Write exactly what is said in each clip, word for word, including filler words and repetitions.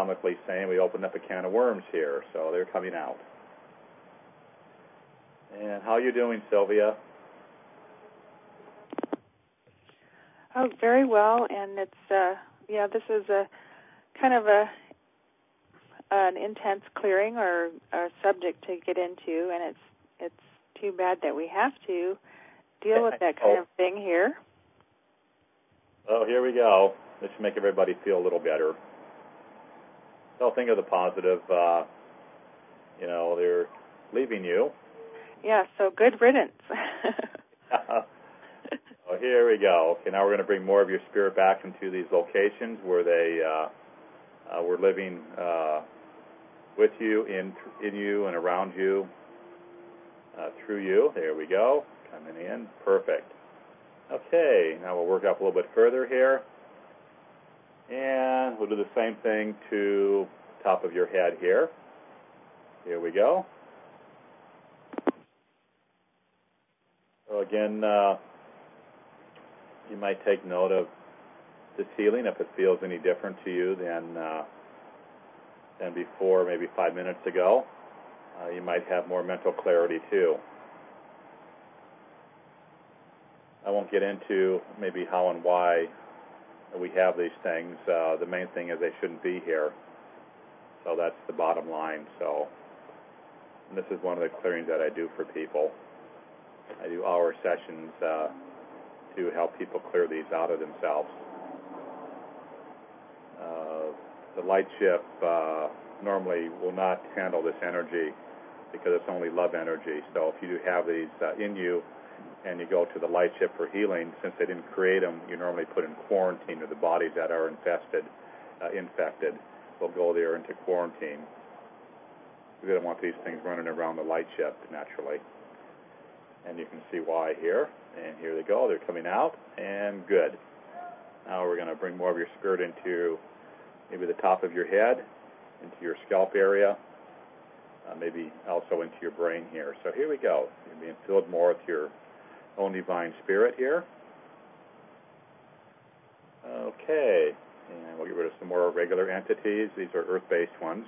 comically saying we opened up a can of worms here, so they're coming out. And how are you doing, Sylvia? Oh, very well, and it's, uh, yeah, this is a kind of a an intense clearing or a subject to get into, and it's it's too bad that we have to deal with that kind oh. of thing here. Oh, here we go. This should make everybody feel a little better. So think of the positive. Uh, you know, they're leaving you. Yeah, so good riddance. Oh, here we go. Okay, now we're going to bring more of your spirit back into these locations where they uh, uh, were living uh, with you, in in you, and around you, uh, through you. There we go. Coming in. Perfect. Okay, now we'll work up a little bit further here. And we'll do the same thing to the top of your head here. Here we go. So again, uh, you might take note of this healing if it feels any different to you than uh, than before, maybe five minutes ago. Uh, you might have more mental clarity too. I won't get into maybe how and why we have these things. Uh, the main thing is they shouldn't be here. So that's the bottom line. So and this is one of the clearings that I do for people. I do hour sessions uh, to help people clear these out of themselves. Uh, the light ship uh, normally will not handle this energy because it's only love energy. So if you do have these uh, in you and you go to the light ship for healing, since they didn't create them, you normally put in quarantine to the bodies that are infested, uh, infected. Will go there into quarantine. We don't want these things running around the light ship naturally. And you can see why here. And here they go. They're coming out. And good. Now we're going to bring more of your spirit into maybe the top of your head, into your scalp area, uh, maybe also into your brain here. So here we go. You're being filled more with your own divine spirit here. Okay. And we'll get rid of some more regular entities. These are earth-based ones.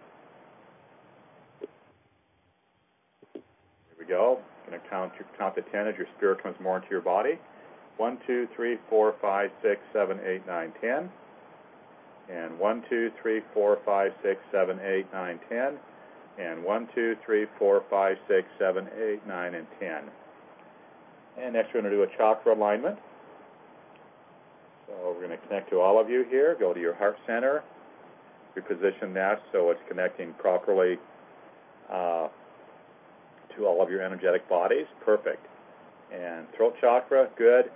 Here we go. I'm going to count, count to ten as your spirit comes more into your body. One, two, three, four, five, six, seven, eight, nine, ten. And one, two, three, four, five, six, seven, eight, nine, ten. And one, two, three, four, five, six, seven, eight, nine, and ten. And next we're going to do a chakra alignment. So we're going to connect to all of you here. Go to your heart center. Reposition that so it's connecting properly uh, to all of your energetic bodies. Perfect. And throat chakra, good.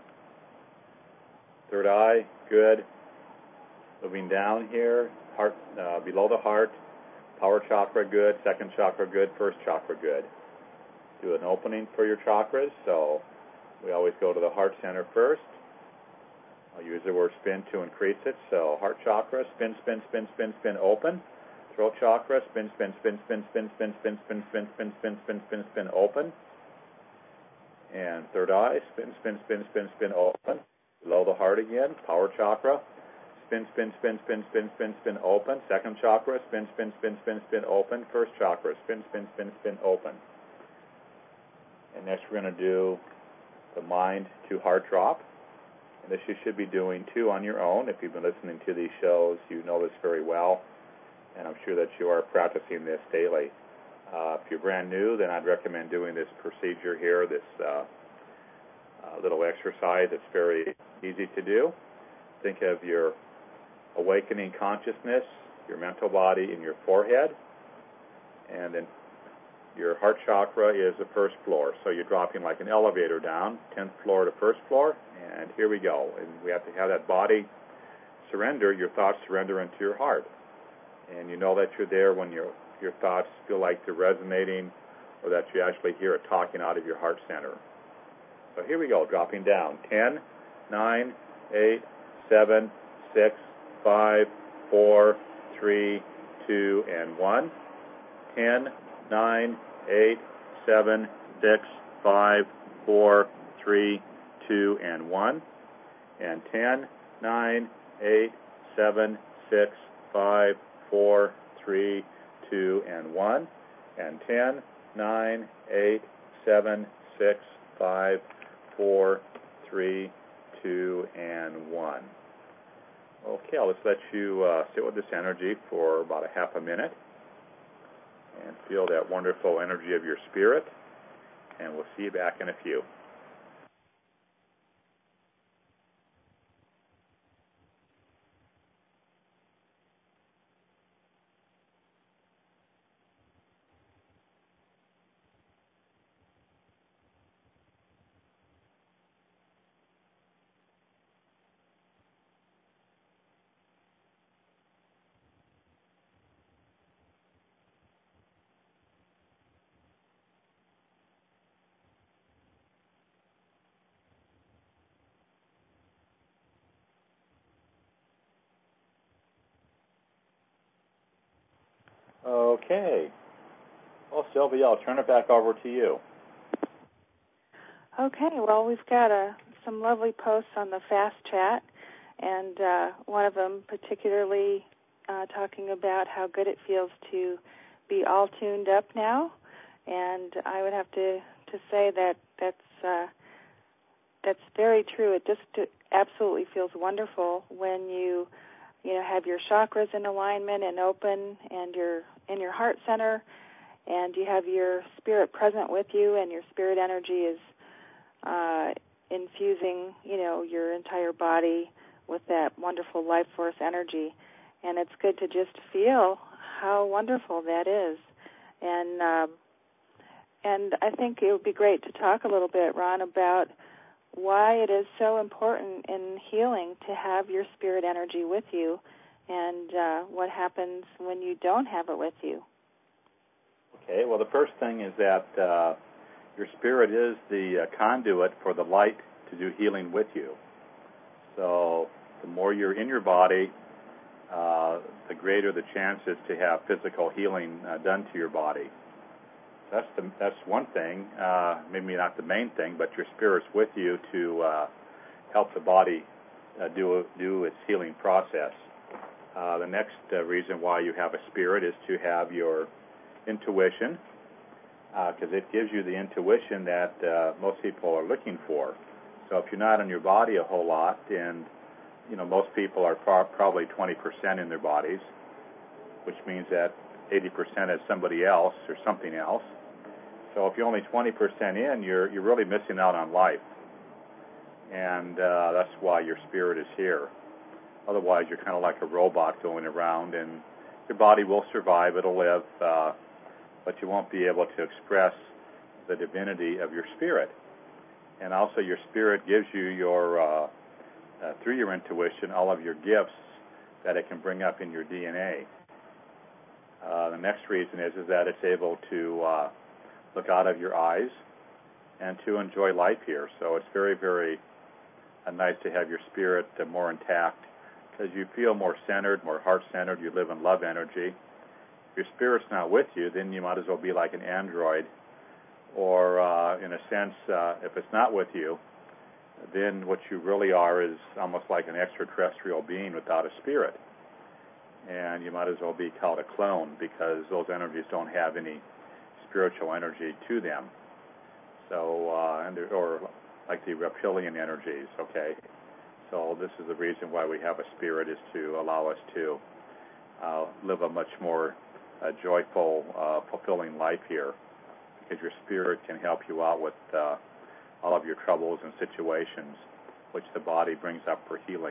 Third eye, good. Moving down here, heart uh, below the heart, power chakra, good. Second chakra, good. First chakra, good. Do an opening for your chakras. So we always go to the heart center first. I'll use the word spin to increase it. So heart chakra, spin, spin, spin, spin, spin, open. Throat chakra, spin, spin, spin, spin, spin, spin, spin, spin, spin, spin, spin, spin, spin, spin, open. And third eye, spin, spin, spin, spin, spin, open. Below the heart again, power chakra, spin, spin, spin, spin, spin, spin, spin, open. Second chakra, spin, spin, spin, spin, spin, open. First chakra, spin, spin, spin, spin, open. And next we're going to do the mind to heart drop. And this you should be doing too on your own. If you've been listening to these shows, you know this very well. And I'm sure that you are practicing this daily. Uh, if you're brand new, then I'd recommend doing this procedure here, this uh, uh, little exercise. It's very easy to do. Think of your awakening consciousness, your mental body in your forehead, and then your heart chakra is the first floor. So you're dropping like an elevator down, tenth floor to first floor, and here we go. And we have to have that body surrender, your thoughts surrender into your heart. And you know that you're there when your your thoughts feel like they're resonating or that you actually hear it talking out of your heart center. So here we go, dropping down. ten, nine, eight, seven, six, five, four, three, two, and one. ten, nine, eight, seven, six, five, four, three, two, and one. And ten, nine, eight, seven, six, five, four, three, two, and one. And ten, nine, eight, seven, six, five, four, three, two, and one. Okay, let's let you uh, sit with this energy for about a half a minute and feel that wonderful energy of your spirit, and we'll see you back in a few. Okay. Well, Sylvia, I'll turn it back over to you. Okay. Well, we've got uh, some lovely posts on the Fast Chat, and uh, one of them particularly uh, talking about how good it feels to be all tuned up now. And I would have to, to say that that's uh, that's very true. It just absolutely feels wonderful when you you know have your chakras in alignment and open, and you're in your heart center, and you have your spirit present with you, and your spirit energy is uh, infusing, you know, your entire body with that wonderful life force energy. And it's good to just feel how wonderful that is. And um, and I think it would be great to talk a little bit, Ron, about why it is so important in healing to have your spirit energy with you, and uh, what happens when you don't have it with you. Okay, well, the first thing is that uh, your spirit is the uh, conduit for the light to do healing with you. So the more you're in your body, uh, the greater the chances to have physical healing uh, done to your body. That's the, that's one thing, uh, maybe not the main thing, but your spirit's with you to uh, help the body uh, do do its healing process. Uh, the next uh, reason why you have a spirit is to have your intuition, because uh, it gives you the intuition that uh, most people are looking for. So if you're not in your body a whole lot, and you know most people are pro- probably twenty percent in their bodies, which means that eighty percent is somebody else or something else. So if you're only twenty percent in, you're you're really missing out on life, and uh, that's why your spirit is here. Otherwise, you're kind of like a robot going around, and your body will survive, it'll live, uh, but you won't be able to express the divinity of your spirit. And also, your spirit gives you your, uh, uh, through your intuition, all of your gifts that it can bring up in your D N A. Uh, the next reason is, is that it's able to uh, look out of your eyes and to enjoy life here. So it's very, very uh, nice to have your spirit uh, more intact, because you feel more centered, more heart-centered. You live in love energy. If your spirit's not with you, then you might as well be like an android, or uh, in a sense, uh, if it's not with you, then what you really are is almost like an extraterrestrial being without a spirit. And you might as well be called a clone, because those energies don't have any spiritual energy to them. So, uh, and or like the reptilian energies, okay? So this is the reason why we have a spirit, is to allow us to uh, live a much more uh, joyful, uh, fulfilling life here, because your spirit can help you out with uh, all of your troubles and situations, which the body brings up for healing.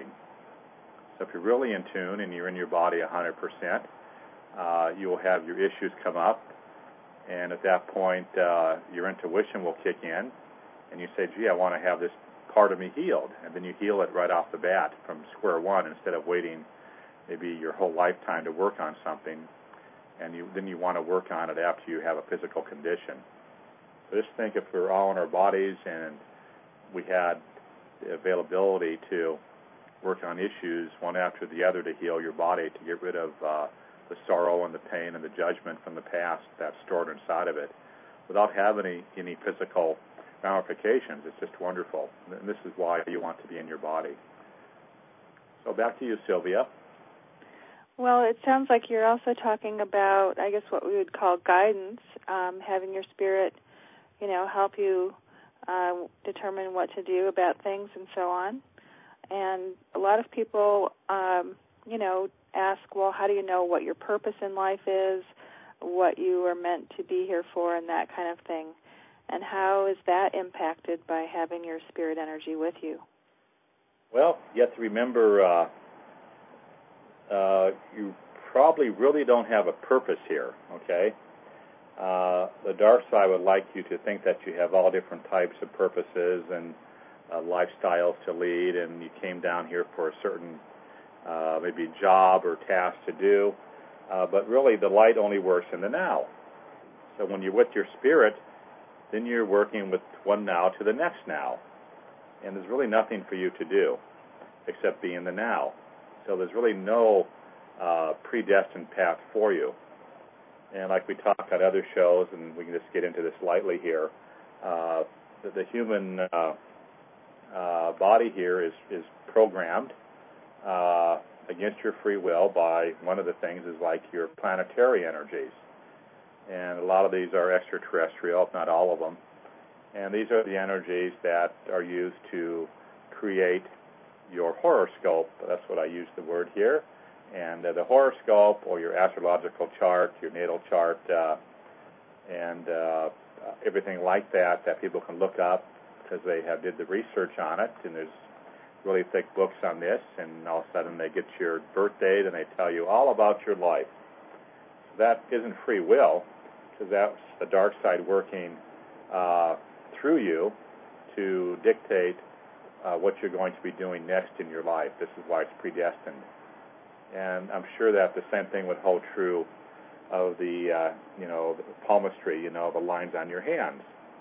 So if you're really in tune and you're in your body one hundred percent, uh, you will have your issues come up, and at that point, uh, your intuition will kick in, and you say, gee, I want to have this part of me healed, and then you heal it right off the bat from square one, instead of waiting maybe your whole lifetime to work on something, and you, then you want to work on it after you have a physical condition. So just think, if we're all in our bodies and we had the availability to work on issues one after the other to heal your body, to get rid of uh, the sorrow and the pain and the judgment from the past that's stored inside of it, without having any, any physical ramifications. It's just wonderful. And this is why you want to be in your body. So back to you, Sylvia. Well, it sounds like you're also talking about, I guess, what we would call guidance, um, having your spirit, you know, help you uh, determine what to do about things and so on. And a lot of people, um, you know, ask, well, how do you know what your purpose in life is, what you are meant to be here for, and that kind of thing? And how is that impacted by having your spirit energy with you? Well, you have to remember uh, uh, you probably really don't have a purpose here, okay? Uh, the dark side would like you to think that you have all different types of purposes and uh, lifestyles to lead, and you came down here for a certain uh, maybe job or task to do, uh, but really the light only works in the now. So when you're with your spirit, then you're working with one now to the next now, and there's really nothing for you to do except be in the now. So there's really no uh, predestined path for you. And like we talk on other shows, and we can just get into this lightly here, uh, the, the human uh, uh, body here is, is programmed uh, against your free will by one of the things is like your planetary energies. And a lot of these are extraterrestrial, if not all of them. And these are the energies that are used to create your horoscope. That's what I use the word here. And uh, the horoscope or your astrological chart, your natal chart, uh, and uh, everything like that that people can look up because they have did the research on it, and there's really thick books on this, and all of a sudden they get your birth date and they tell you all about your life. So that isn't free will, because that's the dark side working uh, through you to dictate uh, what you're going to be doing next in your life. This is why it's predestined. And I'm sure that the same thing would hold true of the, uh, you know, the palmistry, you know, the lines on your hands.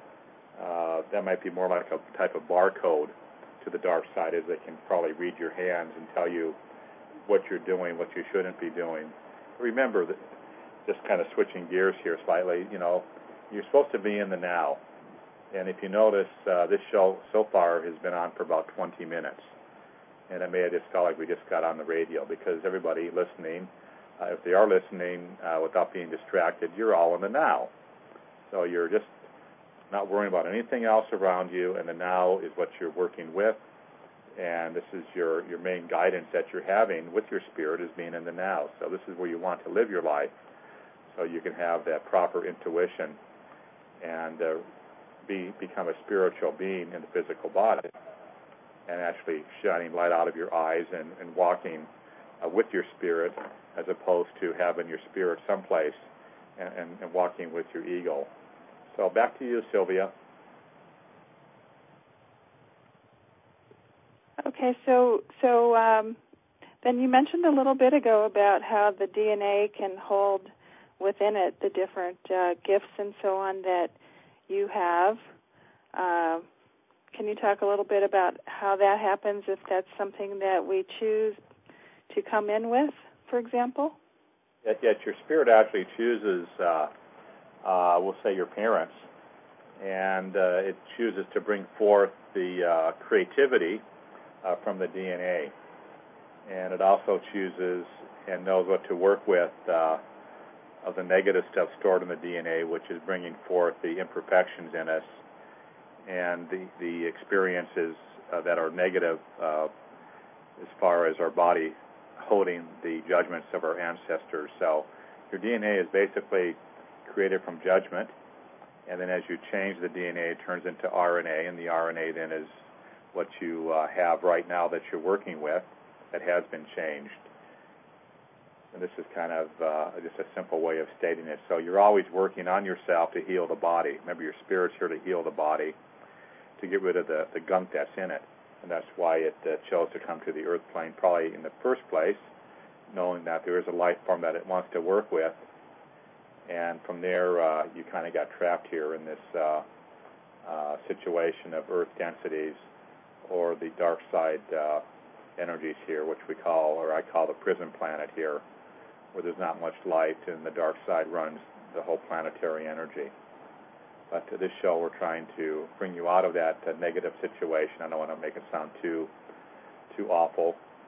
Uh, that might be more like a type of barcode to the dark side, as they can probably read your hands and tell you what you're doing, what you shouldn't be doing. Remember, that just kind of switching gears here slightly, you know, you're supposed to be in the now. And if you notice, uh, this show so far has been on for about twenty minutes. And it may have just felt like we just got on the radio, because everybody listening, uh, if they are listening uh, without being distracted, you're all in the now. So you're just not worrying about anything else around you, and the now is what you're working with. And this is your, your main guidance that you're having with your spirit, is being in the now. So this is where you want to live your life, so you can have that proper intuition and uh, be become a spiritual being in the physical body, and actually shining light out of your eyes and, and walking uh, with your spirit, as opposed to having your spirit someplace and, and, and walking with your ego. So back to you, Sylvia. Okay, so so um, then you mentioned a little bit ago about how the D N A can hold within it the different uh, gifts and so on that you have. Uh, can you talk a little bit about how that happens, if that's something that we choose to come in with, for example? Yet, yet your spirit actually chooses, uh, uh, we'll say, your parents, and uh, it chooses to bring forth the uh, creativity uh, from the D N A. And it also chooses and knows what to work with uh, of the negative stuff stored in the D N A, which is bringing forth the imperfections in us and the, the experiences uh, that are negative uh, as far as our body holding the judgments of our ancestors. So your D N A is basically created from judgment, and then as you change the D N A, it turns into R N A, and the R N A then is what you uh, have right now that you're working with that has been changed. And this is kind of uh, just a simple way of stating it. So you're always working on yourself to heal the body. Remember, your spirit's here to heal the body, to get rid of the, the gunk that's in it. And that's why it uh, chose to come to the earth plane probably in the first place, knowing that there is a life form that it wants to work with. And from there, uh, you kind of got trapped here in this uh, uh, situation of earth densities, or the dark side uh, energies here, which we call, or I call the prison planet here, where there's not much light, and the dark side runs the whole planetary energy. But to this show, we're trying to bring you out of that uh, negative situation. I don't want to make it sound too too awful.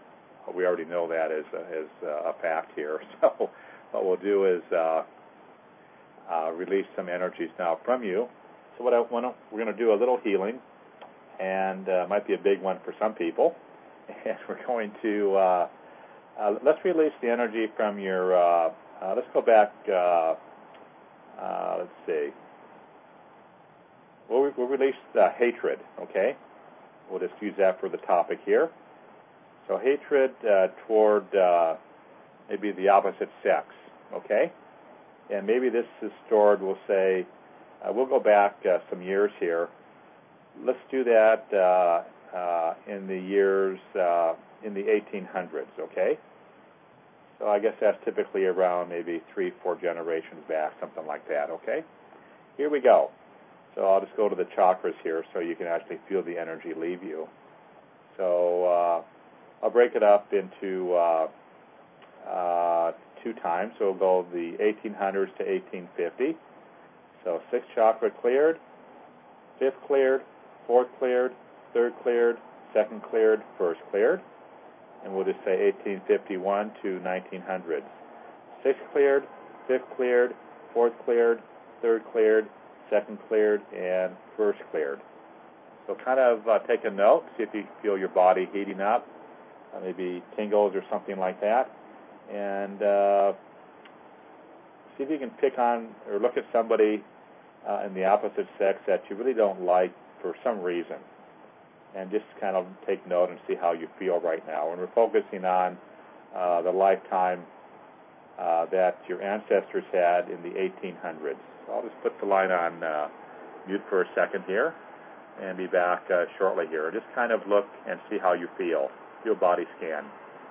but we already know that as a, as a fact here. So what we'll do is uh, uh, release some energies now from you. So what I want we're going to do a little healing, and uh, might be a big one for some people. And we're going to uh, uh, let's release the energy from your. Uh, uh, let's go back. Uh, uh, let's see. We'll, we'll release uh, hatred. Okay. We'll just use that for the topic here. So hatred uh, toward uh, maybe the opposite sex, okay? And maybe this is stored, we'll say, uh, we'll go back uh, some years here. Let's do that uh, uh, in the years, uh, in the eighteen hundreds, okay? So I guess that's typically around maybe three, four generations back, something like that, okay? Here we go. So I'll just go to the chakras here so you can actually feel the energy leave you. So uh, I'll break it up into uh, uh, two times. So we'll go the eighteen hundreds to eighteen fifty. So sixth chakra cleared, fifth cleared, fourth cleared, third cleared, second cleared, first cleared. And we'll just say eighteen fifty-one to nineteen hundred. Sixth cleared, fifth cleared, fourth cleared, third cleared, second cleared, and first cleared. So kind of uh, take a note, see if you feel your body heating up, uh, maybe tingles or something like that, and uh, see if you can pick on or look at somebody uh, in the opposite sex that you really don't like for some reason, and just kind of take note and see how you feel right now. And we're focusing on uh, the lifetime uh, that your ancestors had in the eighteen hundreds. I'll just put the line on uh, mute for a second here and be back uh, shortly here. Just kind of look and see how you feel. Do a body scan.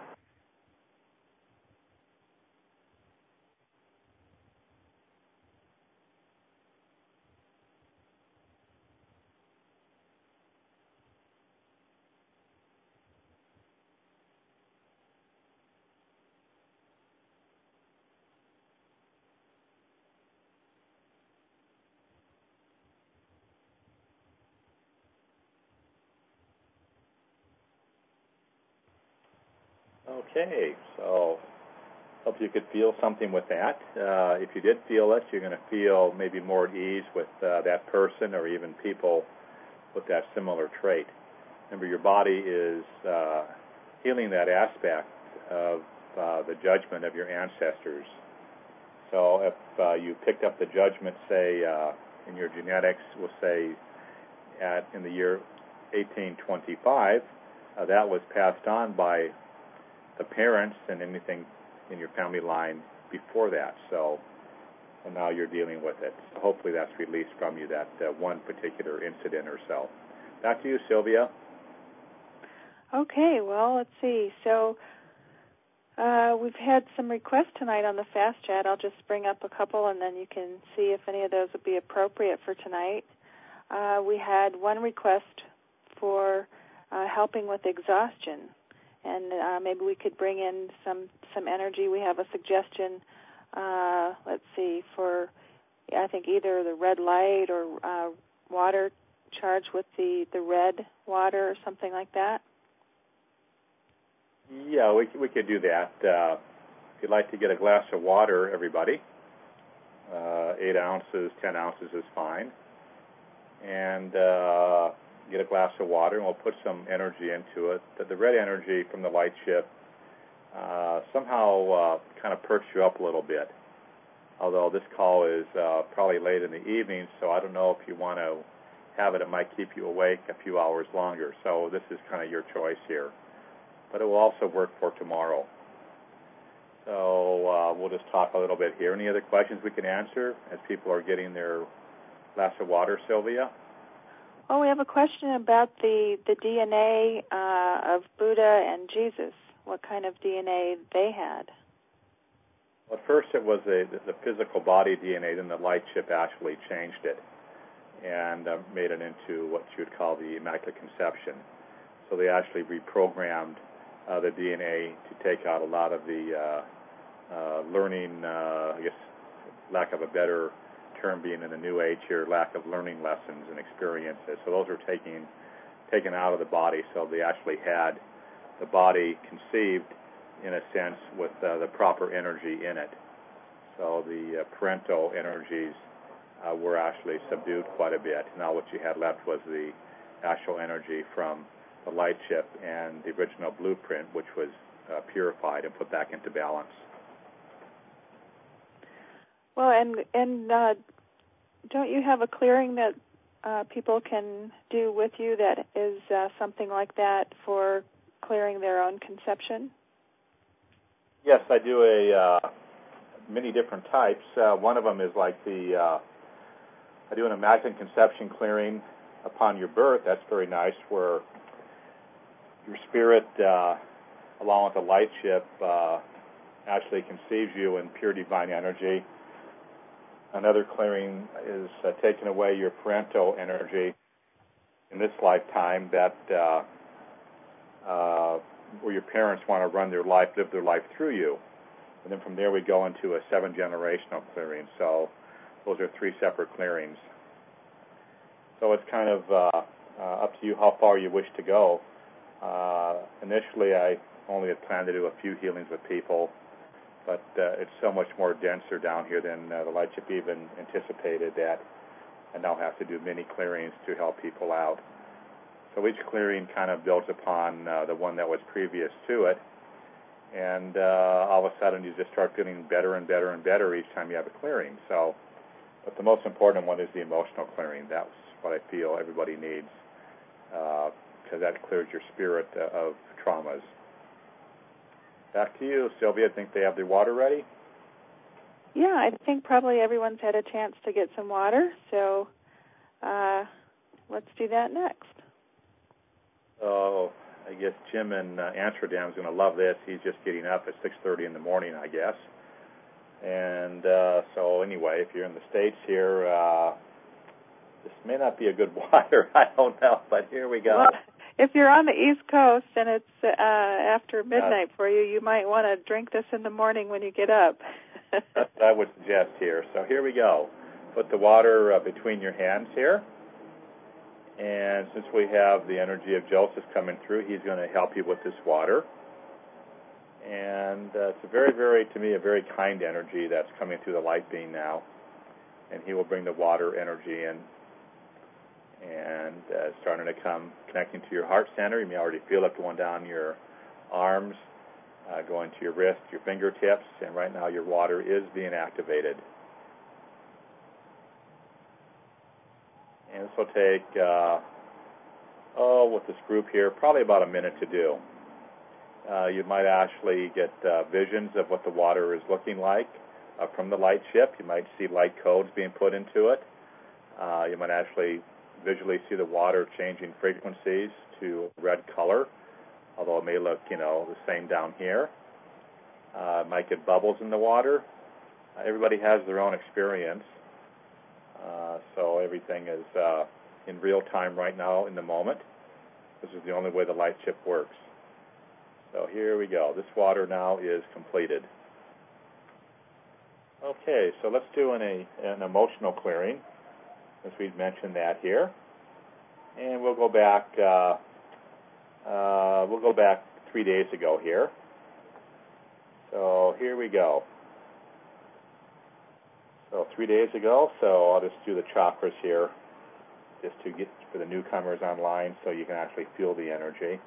Okay, so hope you could feel something with that. Uh, if you did feel it, you're going to feel maybe more at ease with uh, that person or even people with that similar trait. Remember, your body is uh, healing that aspect of uh, the judgment of your ancestors. So if uh, you picked up the judgment, say, uh, in your genetics, we'll say at in the year eighteen twenty-five, uh, that was passed on by the parents and anything in your family line before that. So and now you're dealing with it. So hopefully that's released from you, that uh, one particular incident or so. Back to you, Sylvia. Okay, well, let's see. So uh, we've had some requests tonight on the Fast Chat. I'll just bring up a couple, and then you can see if any of those would be appropriate for tonight. Uh, we had one request for uh, helping with exhaustion, and uh, maybe we could bring in some, some energy. We have a suggestion, uh, let's see, for I think either the red light or uh, water charged with the, the red water or something like that. Yeah, we we could do that. Uh, if you'd like to get a glass of water, everybody, uh, eight ounces, ten ounces is fine. And uh, get a glass of water, and we'll put some energy into it. The, the red energy from the light shift uh, somehow uh, kind of perks you up a little bit. Although this call is uh, probably late in the evening, so I don't know if you want to have it. It might keep you awake a few hours longer. So this is kind of your choice here. But it will also work for tomorrow. So uh, we'll just talk a little bit here. Any other questions we can answer as people are getting their glass of water, Sylvia? Well, we have a question about the, the D N A uh, of Buddha and Jesus, what kind of D N A they had. Well, at first it was a, the physical body D N A, then the light chip actually changed it and uh, made it into what you would call the Immaculate Conception. So they actually reprogrammed uh, the D N A to take out a lot of the uh, uh, learning, uh, I guess, lack of a better term being in the New Age here, lack of learning lessons and experiences. So those are taking taken out of the body. So they actually had the body conceived, in a sense, with uh, the proper energy in it. So the uh, parental energies uh, were actually subdued quite a bit. Now what you had left was the actual energy from the light chip and the original blueprint, which was uh, purified and put back into balance. Well, and and uh, don't you have a clearing that uh, people can do with you that is uh, something like that for clearing their own conception? Yes, I do a uh, many different types. Uh, one of them is like the uh, I do an immaculate conception clearing upon your birth. That's very nice, where your spirit, uh, along with the light ship, uh, actually conceives you in pure divine energy. Another clearing is uh, taking away your parental energy in this lifetime, that uh, uh, where your parents want to run their life, live their life through you. And then from there we go into a seven-generational clearing. So those are three separate clearings. So it's kind of uh, uh, up to you how far you wish to go. Uh, initially, I only had planned to do a few healings with people, but uh, it's so much more denser down here than uh, the light ship even anticipated, that I now have to do many clearings to help people out. So each clearing kind of builds upon uh, the one that was previous to it, and uh, all of a sudden you just start feeling better and better and better each time you have a clearing. So, but the most important one is the emotional clearing. That's what I feel everybody needs, because uh, that clears your spirit uh, of traumas. Back to you, Sylvia. I think they have their water ready. Yeah, I think probably everyone's had a chance to get some water, so uh, let's do that next. Oh, I guess Jim in uh, Amsterdam is going to love this. He's just getting up at six thirty in the morning, I guess. And uh, so anyway, if you're in the States here, uh, this may not be a good water. I don't know, but here we go. Well, if you're on the East Coast and it's uh, after midnight for you, you might want to drink this in the morning when you get up. That's what I would suggest here. So here we go. Put the water uh, between your hands here. And since we have the energy of Joseph coming through, he's going to help you with this water. And uh, it's a very, very, to me, a very kind energy that's coming through the light beam now. And he will bring the water energy in. And uh, starting to come, connecting to your heart center. You may already feel it going down your arms, uh, going to your wrists, your fingertips. And right now your water is being activated. And this will take, uh, oh, with this group here, probably about a minute to do. Uh, you might actually get uh, visions of what the water is looking like uh, from the light ship. You might see light codes being put into it. Uh, you might actually visually see the water changing frequencies to red color, although it may look, you know, the same down here. Uh, might get bubbles in the water. Uh, everybody has their own experience. Uh, so everything is uh, in real time right now in the moment. This is the only way the light chip works. So here we go. This water now is completed. Okay, so let's do an, a, an emotional clearing, as we've mentioned that here. And we'll go back, uh, uh, we'll go back three days ago here. So here we go. So three days ago, so I'll just do the chakras here, just to get for the newcomers online so you can actually feel the energy.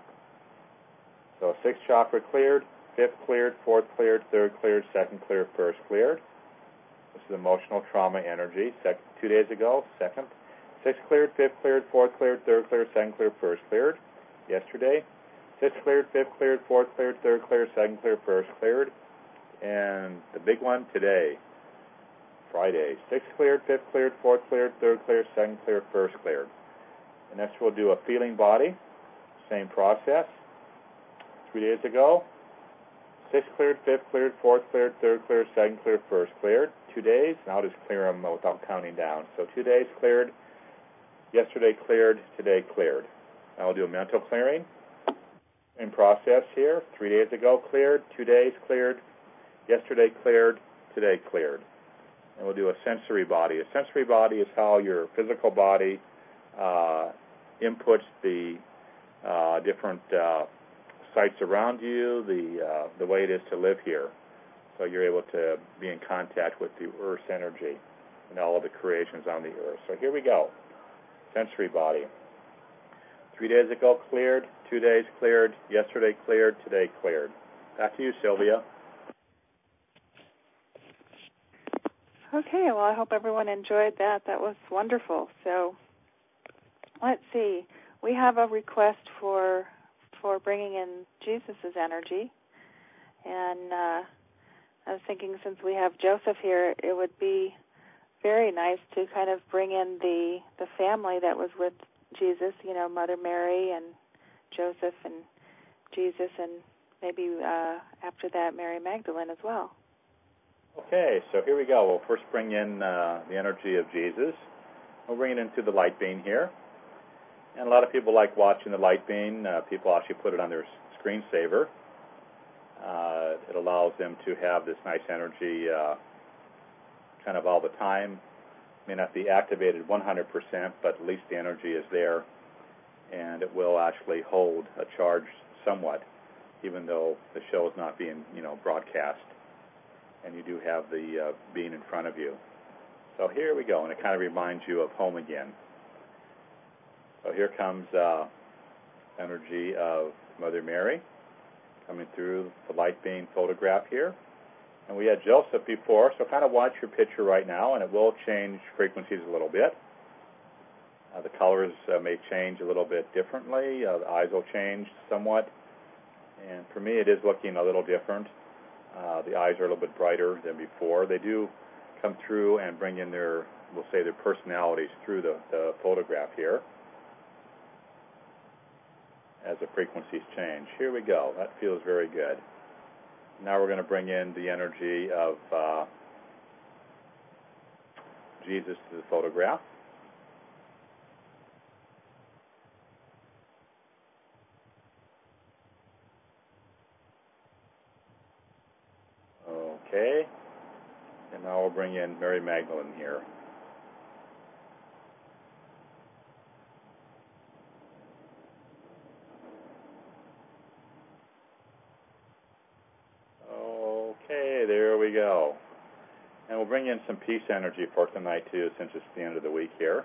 So sixth chakra cleared, fifth cleared, fourth cleared, third cleared, second cleared, first cleared. This is emotional trauma energy. Second, two days ago, second. Sixth cleared, fifth cleared, fourth cleared, third cleared, second cleared, first cleared. Yesterday, sixth cleared, fifth cleared, fourth cleared, third cleared, second cleared, first cleared. And the big one today, Friday, sixth cleared, fifth cleared, fourth cleared, third cleared, second cleared, first cleared. And next we'll do a feeling body, same process. Three days ago, sixth cleared, fifth cleared, fourth cleared, third cleared, second cleared, first cleared. Two days, and I'll just clear them without counting down. So two days cleared, yesterday cleared, today cleared. Now we'll do a mental clearing in process here. Three days ago cleared, two days cleared, yesterday cleared, today cleared. And we'll do a sensory body. A sensory body is how your physical body uh, inputs the uh, different uh, sites around you, the uh, the way it is to live here. So you're able to be in contact with the Earth's energy and all of the creations on the Earth. So here we go. Sensory body. Three days ago cleared, two days cleared, yesterday cleared, today cleared. Back to you, Sylvia. Okay, well, I hope everyone enjoyed that. That was wonderful. So let's see. We have a request for for bringing in Jesus' energy. And uh, I was thinking, since we have Joseph here, it would be very nice to kind of bring in the, the family that was with Jesus, you know, Mother Mary and Joseph and Jesus, and maybe uh, after that, Mary Magdalene as well. Okay, so here we go. We'll first bring in uh, the energy of Jesus. We'll bring it into the light beam here. And a lot of people like watching the light beam. Uh, people actually put it on their screensaver. Uh, it allows them to have this nice energy uh, kind of all the time. May not be activated one hundred percent, but at least the energy is there. And it will actually hold a charge somewhat, even though the show is not being, you know, broadcast. And you do have the uh, being in front of you. So here we go, and it kind of reminds you of home again. So here comes uh, energy of Mother Mary coming through the light beam photograph here. And we had Joseph before, so kind of watch your picture right now, and it will change frequencies a little bit. Uh, the colors uh, may change a little bit differently. Uh, the eyes will change somewhat. And for me, it is looking a little different. Uh, the eyes are a little bit brighter than before. They do come through and bring in their, we'll say, their personalities through the, the photograph here as the frequencies change. Here we go. That feels very good. Now we're going to bring in the energy of uh, Jesus to the photograph. Okay. And now we'll bring in Mary Magdalene here. Okay, there we go. And we'll bring in some peace energy for tonight, too, since it's the end of the week here.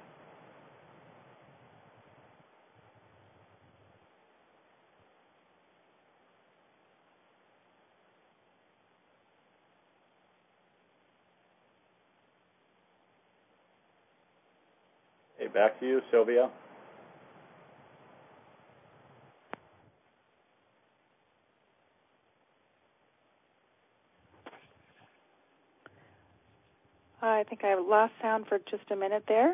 Okay, back to you, Sylvia. I think I lost sound for just a minute there.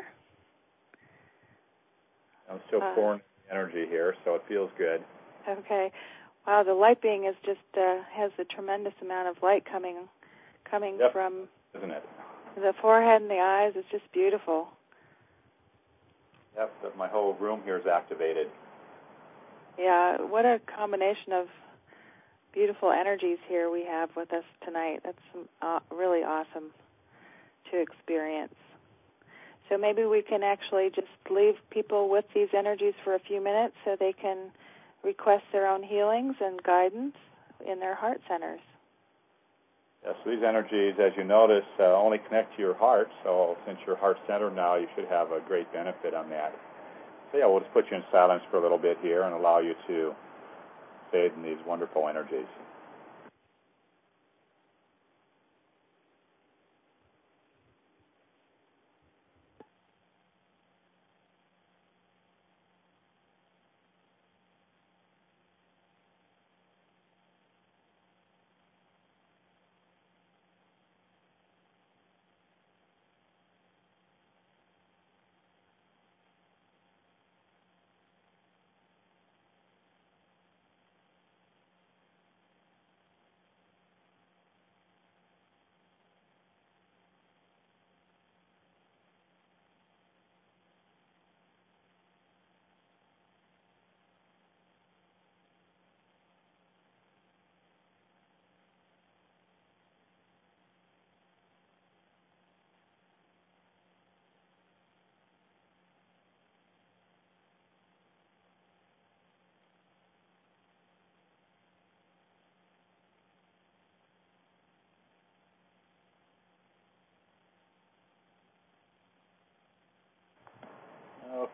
I'm still uh, pouring energy here, so it feels good. Okay. Wow, the light being is just uh, has a tremendous amount of light coming coming yep. from Isn't it? The forehead and the eyes. It's just beautiful. Yep, my whole room here is activated. Yeah, what a combination of beautiful energies here we have with us tonight. That's uh, really awesome to experience. So maybe we can actually just leave people with these energies for a few minutes so they can request their own healings and guidance in their heart centers. Yes, so these energies, as you notice, uh, only connect to your heart. So since you're heart centered now, you should have a great benefit on that. So yeah, we'll just put you in silence for a little bit here and allow you to bathe in these wonderful energies.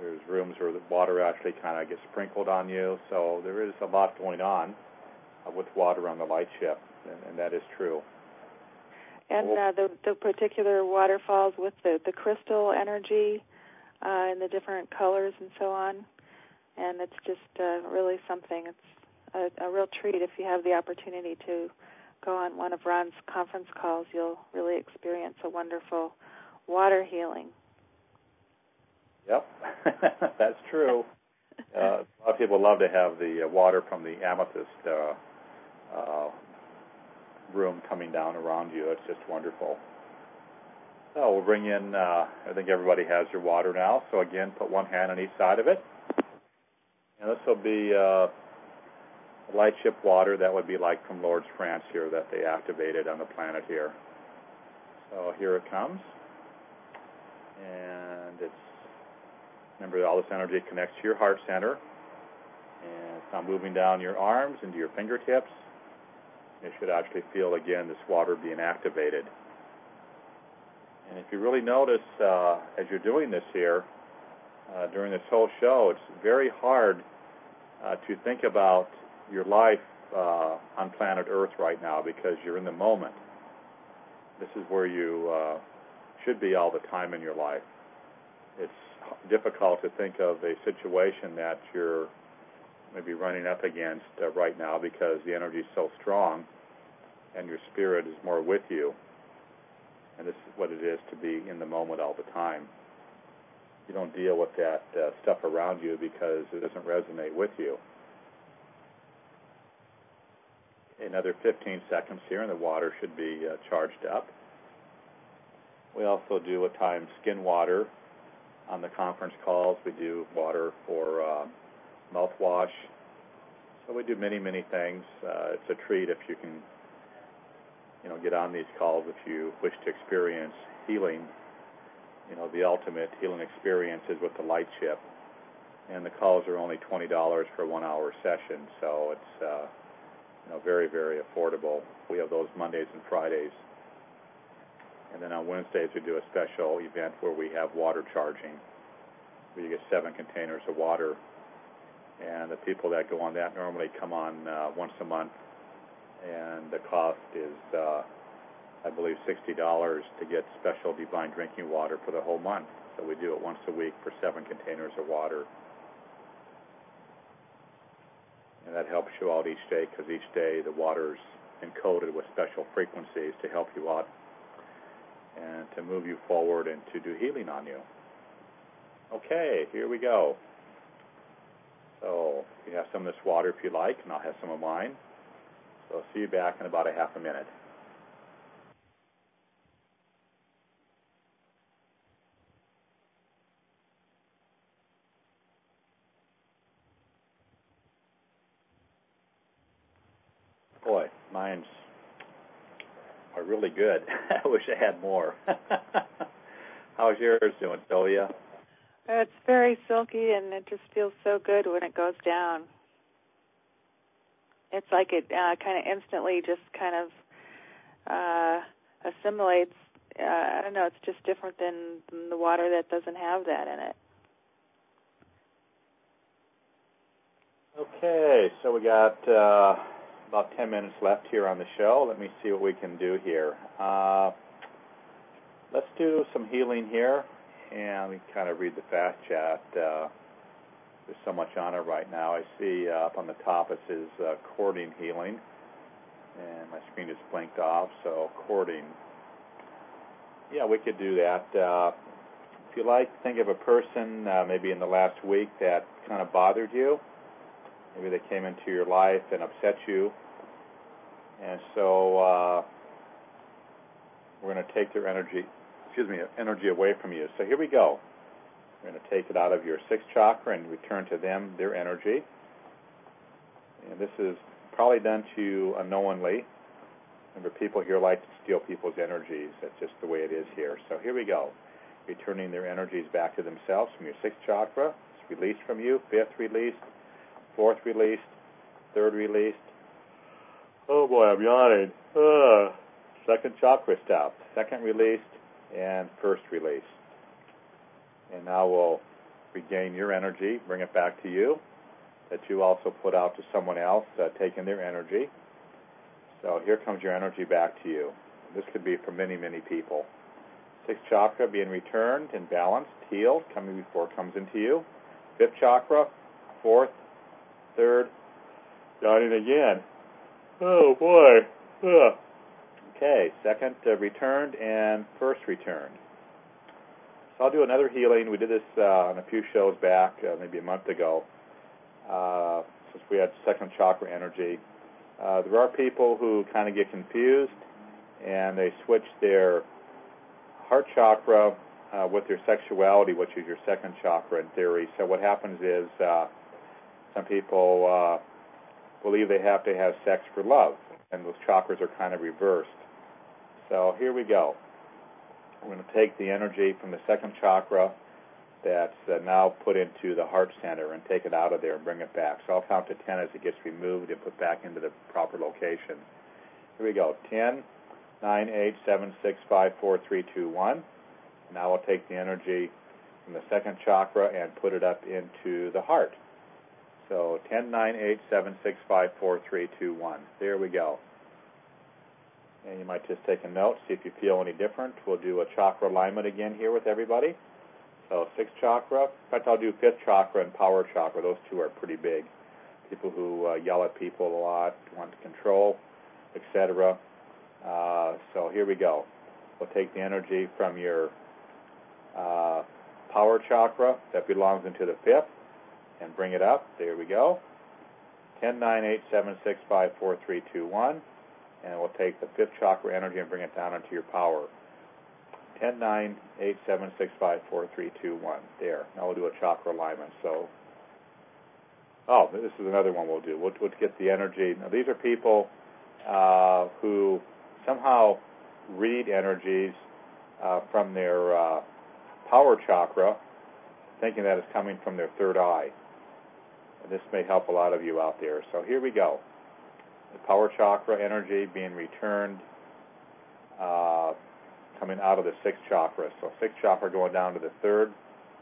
There's rooms where the water actually kind of gets sprinkled on you. So there is a lot going on uh, with water on the light ship, and, and that is true. And uh, the the particular waterfalls with the, the crystal energy uh, and the different colors and so on, and it's just uh, really something. It's a, a real treat if you have the opportunity to go on one of Ron's conference calls. You'll really experience a wonderful water healing. Yep, that's true. Uh, a lot of people love to have the uh, water from the amethyst uh, uh, room coming down around you. It's just wonderful. So we'll bring in, uh, I think everybody has your water now. So again, put one hand on each side of it. And this will be uh, light ship water that would be like from Lourdes, France here that they activated on the planet here. So here it comes. And it's, remember all this energy connects to your heart center. And it's now moving down your arms into your fingertips. You should actually feel, again, this water being activated. And if you really notice uh, as you're doing this here, uh, during this whole show, it's very hard uh, to think about your life uh, on planet Earth right now because you're in the moment. This is where you uh, should be all the time in your life. It's difficult to think of a situation that you're maybe running up against uh, right now because the energy is so strong and your spirit is more with you. And this is what it is to be in the moment all the time. You don't deal with that uh, stuff around you because it doesn't resonate with you. Another fifteen seconds here and the water should be uh, charged up. We also do at times skin water on the conference calls. We do water for uh, mouthwash. So we do many, many things. Uh, it's a treat if you can, you know, get on these calls if you wish to experience healing. You know, the ultimate healing experience is with the light ship. And the calls are only twenty dollars for a one-hour session. So it's, uh, you know, very, very affordable. We have those Mondays and Fridays. And then on Wednesdays we do a special event where we have water charging, where you get seven containers of water. And the people that go on that normally come on uh, once a month, and the cost is, uh, I believe, sixty dollars to get special divine drinking water for the whole month. So we do it once a week for seven containers of water. And that helps you out each day because each day the water's encoded with special frequencies to help you out and to move you forward and to do healing on you. Okay, here we go. So you have some of this water if you like, and I'll have some of mine. So I'll see you back in about a half a minute. Boy, mine's are really good. I wish I had more. How's yours doing, Sylvia? It's very silky, and it just feels so good when it goes down. It's like it uh, kind of instantly just kind of uh, assimilates. Uh, I don't know, it's just different than, than the water that doesn't have that in it. Okay, so we got uh, about ten minutes left here on the show. Let me see what we can do here. Uh, let's do some healing here, and we kind of read the fast chat. Uh, there's so much on it right now. I see uh, up on the top it says uh, cording healing, and my screen just blinked off, so cording. Yeah, we could do that. Uh, if you like, think of a person uh, maybe in the last week that kind of bothered you. Maybe they came into your life and upset you. And so uh, we're going to take their energy, excuse me, energy away from you. So here we go. We're going to take it out of your sixth chakra and return to them their energy. And this is probably done to you unknowingly. Remember, people here like to steal people's energies. That's just the way it is here. So here we go. Returning their energies back to themselves from your sixth chakra. It's released from you. Fifth released. Fourth released. Third released. Oh boy, I'm yawning. Uh, second chakra stopped. Second released. And first released. And now we'll regain your energy, bring it back to you, that you also put out to someone else, uh, taking their energy. So here comes your energy back to you. This could be for many, many people. Sixth chakra being returned and balanced, healed, coming before it comes into you. Fifth chakra, fourth, third, dawning again. Oh, boy. Ugh. Okay, second uh, returned and first returned. So I'll do another healing. We did this uh, on a few shows back, uh, maybe a month ago, uh, since we had second chakra energy. Uh, there are people who kind of get confused, and they switch their heart chakra uh, with their sexuality, which is your second chakra in theory. So what happens is uh, some people uh, believe they have to have sex for love, and those chakras are kind of reversed. So here we go. We're going to take the energy from the second chakra that's uh, now put into the heart center and take it out of there and bring it back. So I'll count to ten as it gets removed and put back into the proper location. Here we go. ten, nine, eight, seven, six, five, four, three, two, one. Now I'll take the energy from the second chakra and put it up into the heart. So ten, nine, eight, seven, six, five, four, three, two, one. There we go. And you might just take a note, see if you feel any different. We'll do a chakra alignment again here with everybody. So sixth chakra. In fact, I'll do fifth chakra and power chakra. Those two are pretty big. People who uh, yell at people a lot, want to control, et cetera. Uh, so here we go. We'll take the energy from your uh, power chakra that belongs into the fifth and bring it up. There we go. ten, nine, eight, seven, six, five, four, three, two, one. And we'll take the fifth chakra energy and bring it down into your power. ten, nine, eight, seven, six, five, four, three, two, one. There. Now we'll do a chakra alignment. So, oh, this is another one we'll do. We'll, we'll get the energy. Now, these are people uh, who somehow read energies uh, from their uh, power chakra, thinking that it's coming from their third eye. And this may help a lot of you out there. So here we go. The power chakra energy being returned, uh, coming out of the sixth chakra. So sixth chakra going down to the third.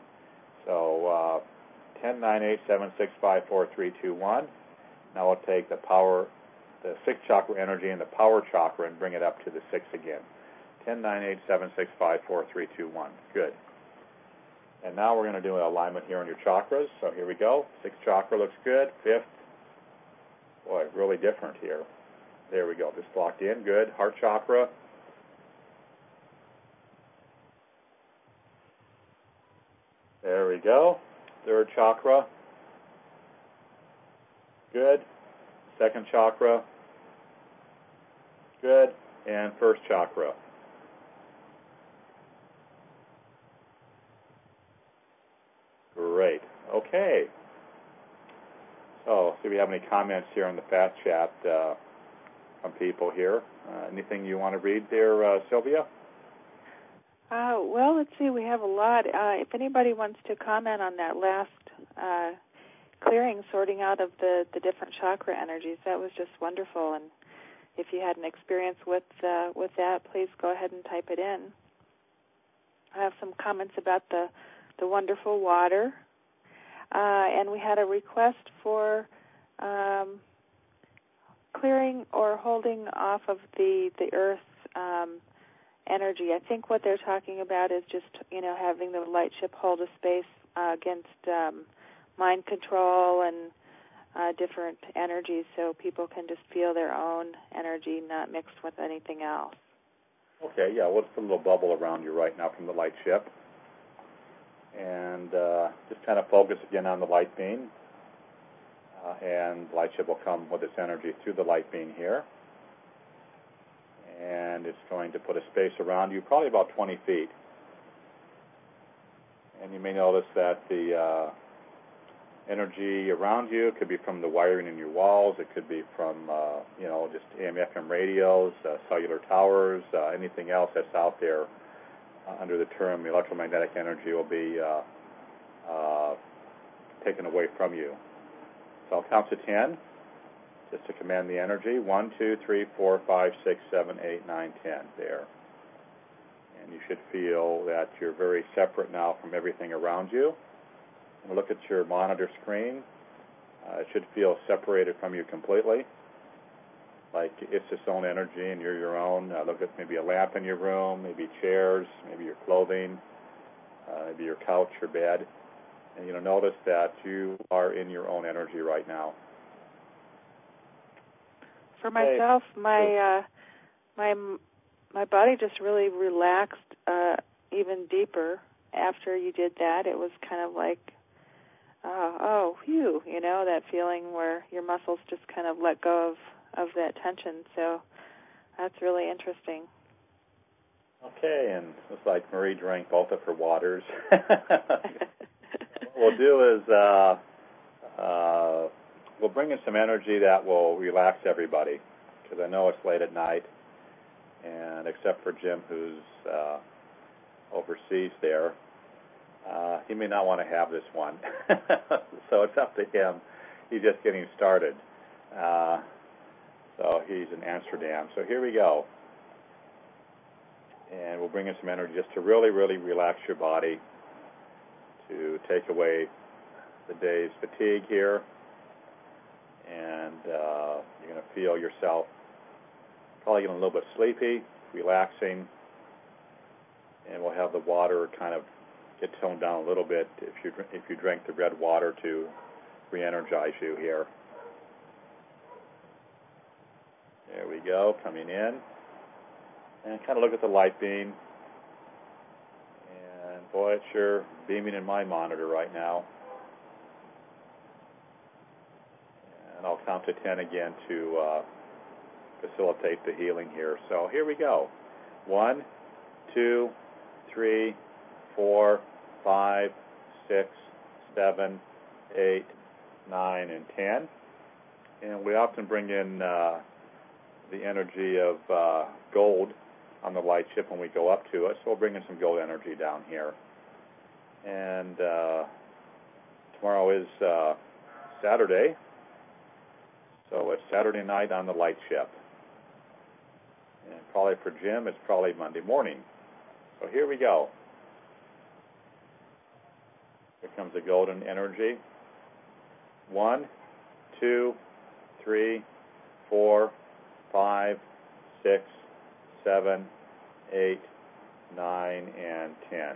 So uh, ten, nine, eight, seven, six, five, four, three, two, one. Now we'll take the power, the sixth chakra energy and the power chakra and bring it up to the sixth again. ten, nine, eight, seven, six, five, four, three, two, one. Good. And now we're going to do an alignment here on your chakras. So here we go. Sixth chakra looks good. Fifth. Boy, really different here. There we go. Just locked in. Good. Heart chakra. There we go. Third chakra. Good. Second chakra. Good. And first chakra. Great. Okay. So, see if we have any comments here on the fast chat uh, from people here. Uh, anything you want to read there, uh, Sylvia? Uh, well, let's see. We have a lot. Uh, if anybody wants to comment on that last uh, clearing, sorting out of the, the different chakra energies, that was just wonderful. And if you had an experience with uh, with that, please go ahead and type it in. I have some comments about the the wonderful water. Uh, and we had a request for um, clearing or holding off of the, the earth's um, energy. I think what they're talking about is just, you know, having the light ship hold a space uh, against um, mind control and uh, different energies so people can just feel their own energy, not mixed with anything else. Okay, yeah, let's put a little bubble around you right now from the light ship. And uh, just kind of focus again on the light beam. Uh, and the light ship will come with its energy through the light beam here. And it's going to put a space around you, probably about twenty feet. And you may notice that the uh, energy around you could be from the wiring in your walls. It could be from, uh, you know, just A M F M radios, uh, cellular towers, uh, anything else that's out there. Uh, under the term electromagnetic energy will be uh, uh, taken away from you. So I'll count to ten, just to command the energy. One, two, three, four, five, six, seven, eight, nine, ten. There. And you should feel that you're very separate now from everything around you. look at your monitor screen. Uh, it should feel separated from you completely, like it's its own energy and you're your own. Uh, look at maybe a lamp in your room, maybe chairs, maybe your clothing, uh, maybe your couch or bed. And, you know, notice that you are in your own energy right now. For myself, my uh, my my body just really relaxed uh, even deeper after you did that. It was kind of like, uh, oh, phew, you know, that feeling where your muscles just kind of let go of, of that tension. So that's really interesting. Okay, and it looks like Marie drank both of her waters. What we'll do is uh, uh, we'll bring in some energy that will relax everybody, because I know it's late at night, and except for Jim, who's uh, overseas there, uh, he may not want to have this one. So it's up to him. He's just getting started. Uh, so he's in Amsterdam. So here we go. And we'll bring in some energy just to really, really relax your body, to take away the day's fatigue here. And uh, you're going to feel yourself probably getting a little bit sleepy, relaxing. And we'll have the water kind of get toned down a little bit if you if you drink the red water to re-energize you here. There we go, coming in. And kind of look at the light beam. And boy, it's sure beaming in my monitor right now. And I'll count to ten again to uh, facilitate the healing here. So here we go. One, two, three, four, five, six, seven, eight, nine, and ten. And we often bring in uh, the energy of uh, gold on the light ship when we go up to it. So we'll bring in some gold energy down here. And uh, tomorrow is uh, Saturday. So it's Saturday night on the light ship. And probably for Jim, it's probably Monday morning. So here we go. Here comes the golden energy. One, two, three, four, five, six, seven, eight, nine, and ten.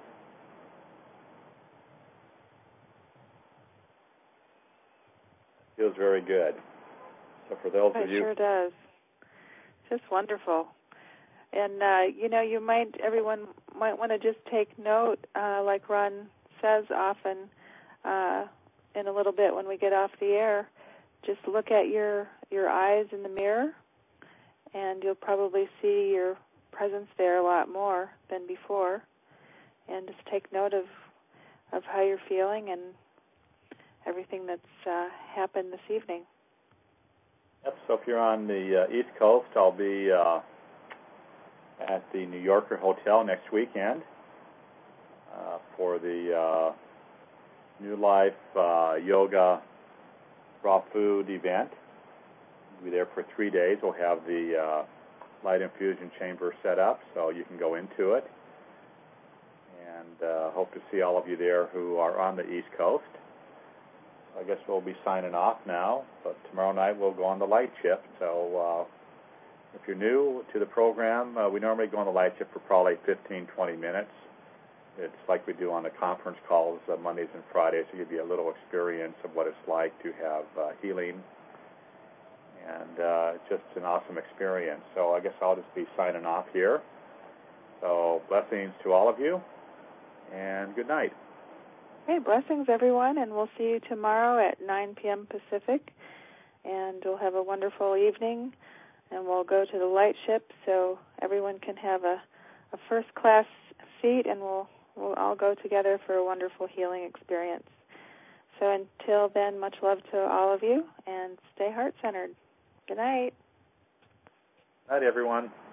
Feels very good. So for those it of you, it sure does. Just wonderful. And uh, you know, you might everyone might want to just take note, uh, like Ron says often, uh, in a little bit when we get off the air. Just look at your your eyes in the mirror, and you'll probably see your presence there a lot more than before. And just take note of of how you're feeling and everything that's uh, happened this evening. Yep, so if you're on the uh, East Coast, I'll be uh, at the New Yorker Hotel next weekend uh, for the uh, New Life uh, Yoga Raw Food event. We'll be there for three days. We'll have the uh, light infusion chamber set up so you can go into it. And uh, hope to see all of you there who are on the East Coast. I guess we'll be signing off now, but tomorrow night we'll go on the light shift. So uh, if you're new to the program, uh, we normally go on the light shift for probably fifteen, twenty minutes. It's like we do on the conference calls uh, Mondays and Fridays, to give you a little experience of what it's like to have uh, healing. And uh, it's just an awesome experience. So I guess I'll just be signing off here. So blessings to all of you, and good night. Hey, blessings, everyone, and we'll see you tomorrow at nine p.m. Pacific, and we'll have a wonderful evening, and we'll go to the light ship so everyone can have a, a first-class seat, and we'll, we'll all go together for a wonderful healing experience. So until then, much love to all of you, and stay heart-centered. Good night. Good night, everyone.